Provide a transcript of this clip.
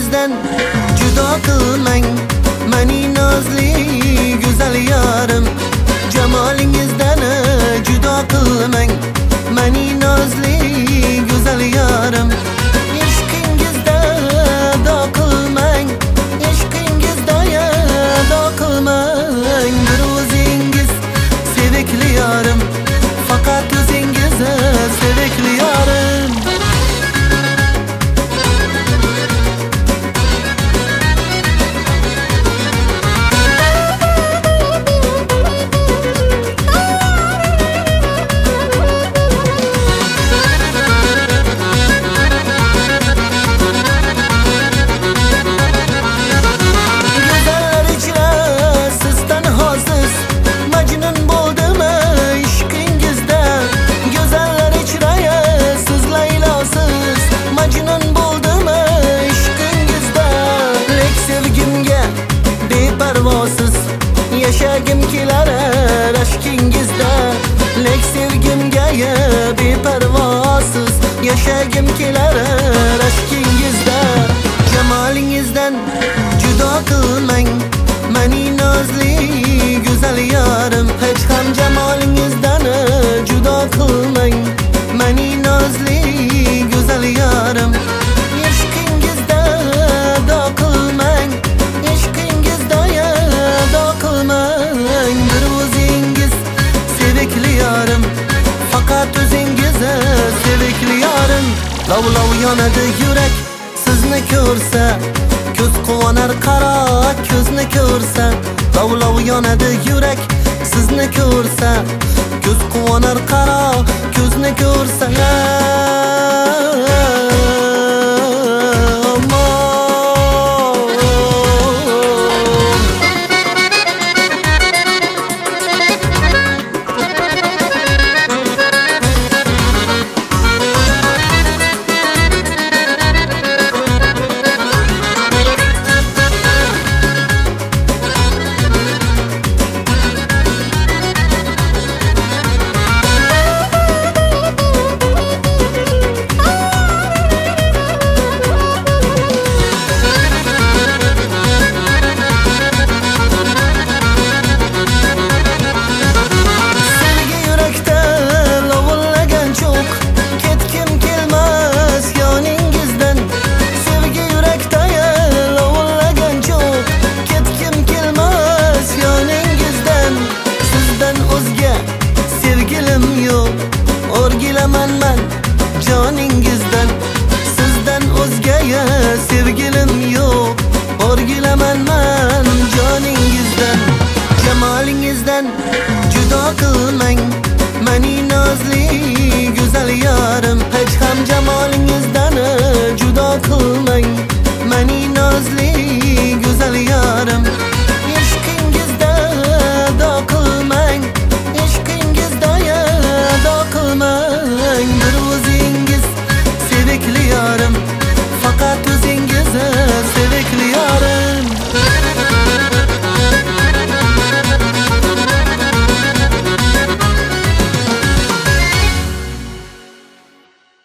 Jamolingizdan judo qilmang mani nozli go'zal yarim. Jamolingizdan judo qilmang mani nozli go'zal yarim. Ishqingizda do qilmang, ishqingizda do qilmang. Bir o'zingiz sevikli yarim, faqat o'zingiz sevikli yarim. Yashagim kelar aşkingizda, lek sevgimga beparvosiz. Yashagim kelar aşkingizda. Jamolingizdan judo qilmang mani nozli go'zal yarim. Hech ham jamolingizdan judo qilmang mani nozli go'zal yarim. Ishqingizda do qilmang, ishqingizda do qilmang. Bir o'zingiz sevikli yarim, faqat o'zingiz sevikli yarim. Lov yonadi yurak sizni ko'rsa, ko'z quvonar qaro ko'zni ko'rsa. Lov yonadi yurak sizni ko'rsa, ko'z quvonar qaro ko'zni ko'rsa. O'rgilaman men joningizdan, sizdan o'zgaya sevgilim yo'q. O'rgilaman men joningizdan. Jamolingizdan judo qilmang mani nozli go'zal yarim. Hech ham jamolingizdan judo qilmang